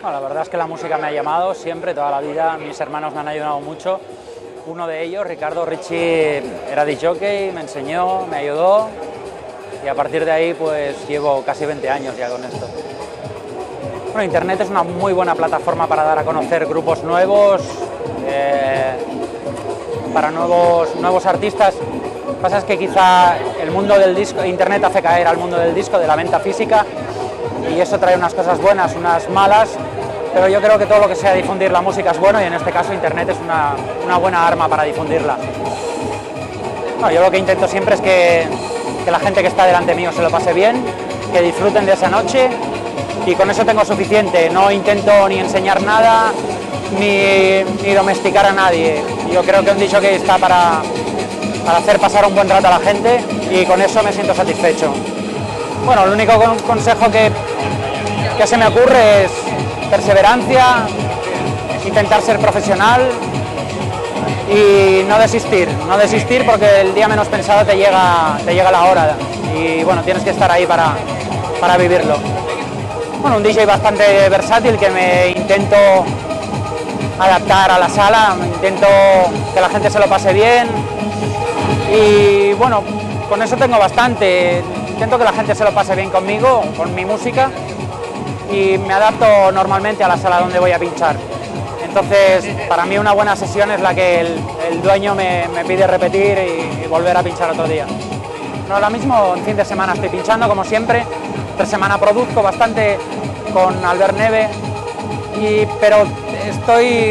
No, la verdad es que la música me ha llamado siempre, toda la vida. Mis hermanos me han ayudado mucho. Uno de ellos, Ricardo Ricci, era disc jockey, me enseñó, me ayudó y a partir de ahí pues llevo casi 20 años ya con esto. Bueno, Internet es una muy buena plataforma para dar a conocer grupos nuevos, para nuevos artistas. Lo que pasa es que quizá el mundo del disco, Internet hace caer al mundo del disco, de la venta física, y eso trae unas cosas buenas, unas malas, pero yo creo que todo lo que sea difundir la música es bueno y en este caso Internet es una buena arma para difundirla. Bueno, yo lo que intento siempre es que la gente que está delante mío se lo pase bien, que disfruten de esa noche y con eso tengo suficiente. No intento ni enseñar nada ni domesticar a nadie. Yo creo que un disc jockey está para hacer pasar un buen rato a la gente y con eso me siento satisfecho. Bueno, el único consejo que se me ocurre es perseverancia, intentar ser profesional y no desistir porque el día menos pensado te llega la hora y bueno, tienes que estar ahí para vivirlo. Bueno, un DJ bastante versátil que me intento adaptar a la sala, intento que la gente se lo pase bien y bueno, con eso tengo bastante. Intento que la gente se lo pase bien conmigo, con mi música y me adapto normalmente a la sala donde voy a pinchar. Entonces, para mí una buena sesión es la que el dueño me pide repetir y volver a pinchar otro día. No, ahora mismo en fin de semana estoy pinchando como siempre, entre semana produzco bastante con Albert Neve, pero estoy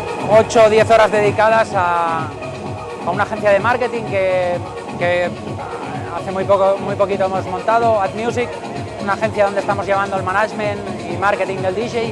8 o 10 horas dedicadas a una agencia de marketing que hace muy poquito hemos montado, Ad Music, una agencia donde estamos llevando el management y marketing del DJ.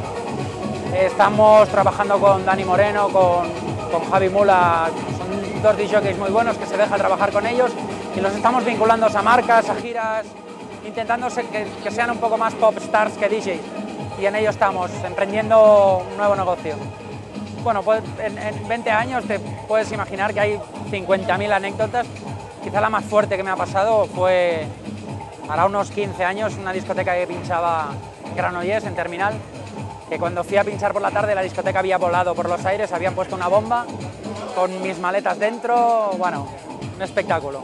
Estamos trabajando con Dani Moreno, con Javi Mula, son dos disc jockeys muy buenos que se deja trabajar con ellos y los estamos vinculando a marcas, a giras, intentando que sean un poco más pop stars que DJs y en ello estamos, emprendiendo un nuevo negocio. Bueno, pues en 20 años te puedes imaginar que hay 50.000 anécdotas. Quizá la más fuerte que me ha pasado fue, hará unos 15 años, una discoteca que pinchaba en Granollers, en Terminal, que cuando fui a pinchar por la tarde la discoteca había volado por los aires, habían puesto una bomba con mis maletas dentro, bueno, un espectáculo.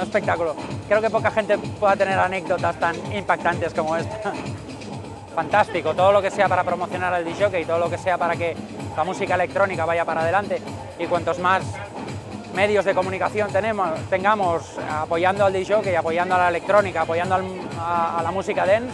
Creo que poca gente pueda tener anécdotas tan impactantes como esta. Fantástico, todo lo que sea para promocionar al disc jockey, todo lo que sea para que la música electrónica vaya para adelante y cuantos más medios de comunicación tengamos apoyando al disc jockey, apoyando a la electrónica, apoyando a la música dance,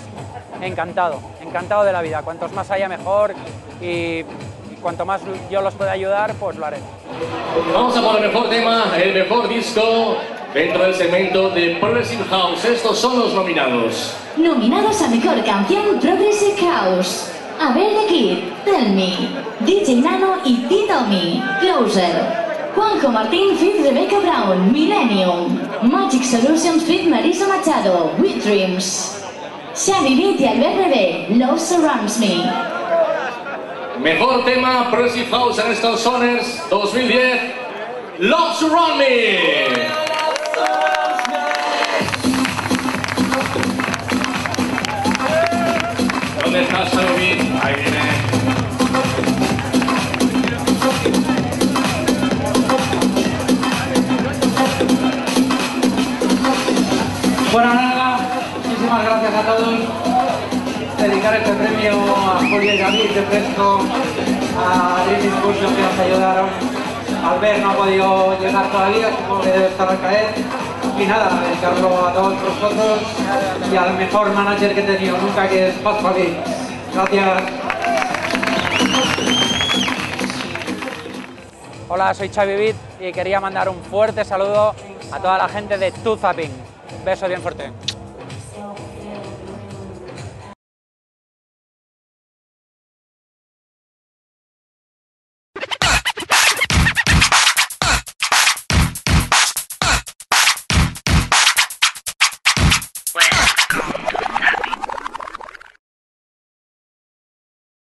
encantado de la vida. Cuantos más haya mejor y cuanto más yo los pueda ayudar, pues lo haré. Vamos a por el mejor tema, el mejor disco dentro del segmento de Progressive House. Estos son los nominados. Nominados a Mejor Canción Progressive House: Abel The Kid, Tell Me, DJ Nano y T-Tommy, Closer. Juanjo Martín feat. Rebecca Brown, Millennium. Magic Solutions feat. Marisa Machado, With Dreams. Xavi Beat y Albert Neve, Love Surrounds Me. Mejor tema Progressive House en estos Soners 2010, Love Surrounds Me. ¿Dónde estás, Xavi? Ahí viene. Bueno, nada, muchísimas gracias a todos. Dedicar este premio a Julia y David de Fresco, a Dream Impulsion que nos ayudaron. Albert no ha podido llegar todavía, supongo que debe estar al caer. Y nada, dedicarlo a todos vosotros y al mejor manager que he tenido nunca, que es Paz Joaquín. Gracias. Hola, soy Xavi Beat y quería mandar un fuerte saludo a toda la gente de Two Zapping. Beso bien fuerte.